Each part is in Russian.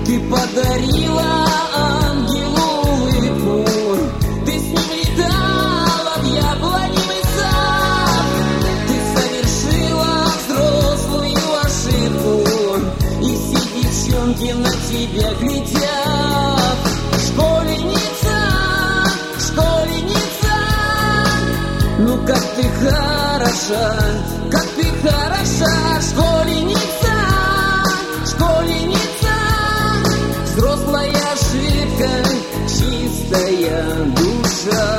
Ты подарила ангелу улыбку, ты с ним летала в яблоневый сад. Ты совершила взрослую ошибку, и все девчонки на тебя глядят. Школьница, школьница, ну как ты хороша, как ты хороша, школьница, школьница. Взрослая ошибка, чистая душа.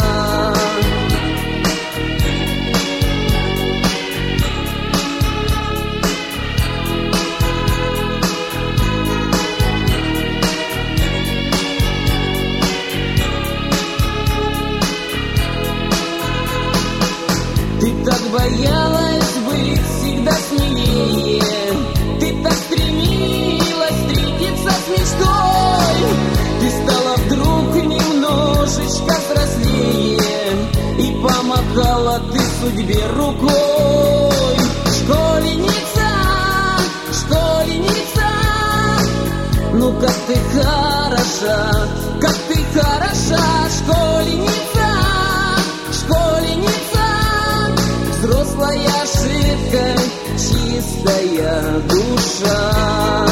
Ты так боялась быть всегда смелее, ты так стремилась встретиться с мечтой. Ты стала вдруг немножечко взрослее, и помахала ты судьбе рукой. Школьница, школьница, ну как ты хороша, как ты хороша, школьница, школьница. Взрослая ошибка, чистая душа.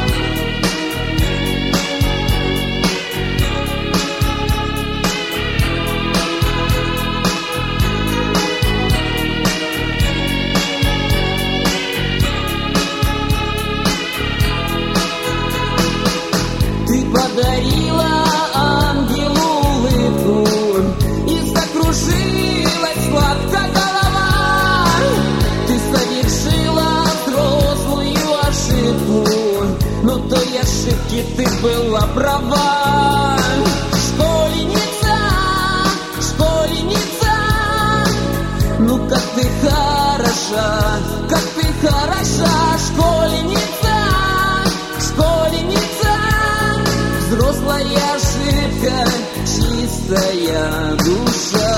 Ты подарила ангелу улыбку, и закружилась сладко голова. Ты совершила взрослую ошибку, но той ошибки ты была права. Школьница, школьница, ну как ты хороша, как ты хороша, школьница, школьница. Взрослая ошибка, чистая душа.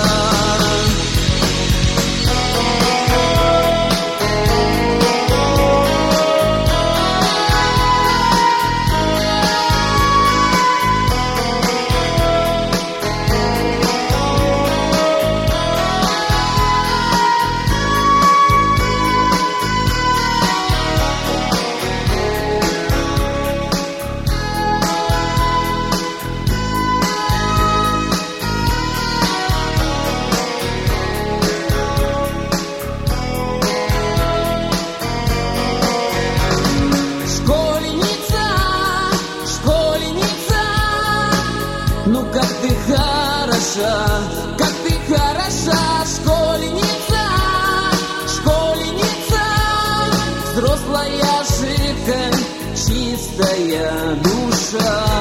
Ну как ты хороша, как ты хороша, школьница, школьница. Взрослая ошибка, чистая душа.